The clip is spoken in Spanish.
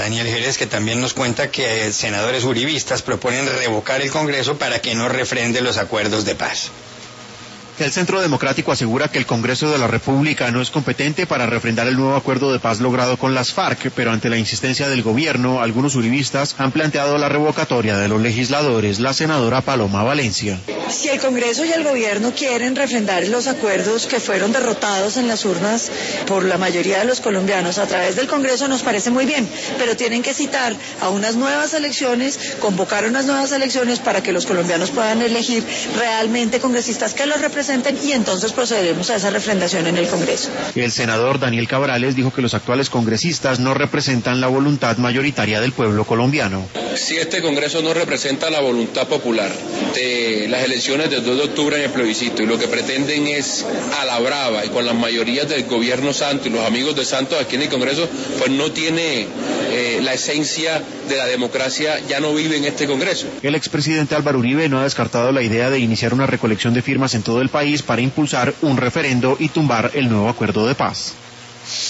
Daniel Jerez, que también nos cuenta que senadores uribistas proponen revocar el Congreso para que no refrende los acuerdos de paz. El Centro Democrático asegura que el Congreso de la República no es competente para refrendar el nuevo acuerdo de paz logrado con las FARC, pero ante la insistencia del gobierno, algunos uribistas han planteado la revocatoria de los legisladores. La senadora Paloma Valencia. Si el Congreso y el gobierno quieren refrendar los acuerdos que fueron derrotados en las urnas por la mayoría de los colombianos a través del Congreso, nos parece muy bien, pero tienen que citar a unas nuevas elecciones, convocar unas nuevas elecciones para que los colombianos puedan elegir realmente congresistas que los representen, y entonces procederemos a esa refrendación en el Congreso. El senador Daniel Cabrales dijo que los actuales congresistas no representan la voluntad mayoritaria del pueblo colombiano. Si este Congreso no representa la voluntad popular de las elecciones del 2 de octubre en el plebiscito, y lo que pretenden es a la brava y con las mayorías del gobierno Santos y los amigos de Santos aquí en el Congreso, pues no tiene la esencia de la democracia, ya no vive en este Congreso. El expresidente Álvaro Uribe no ha descartado la idea de iniciar una recolección de firmas en todo el país para impulsar un referendo y tumbar el nuevo acuerdo de paz.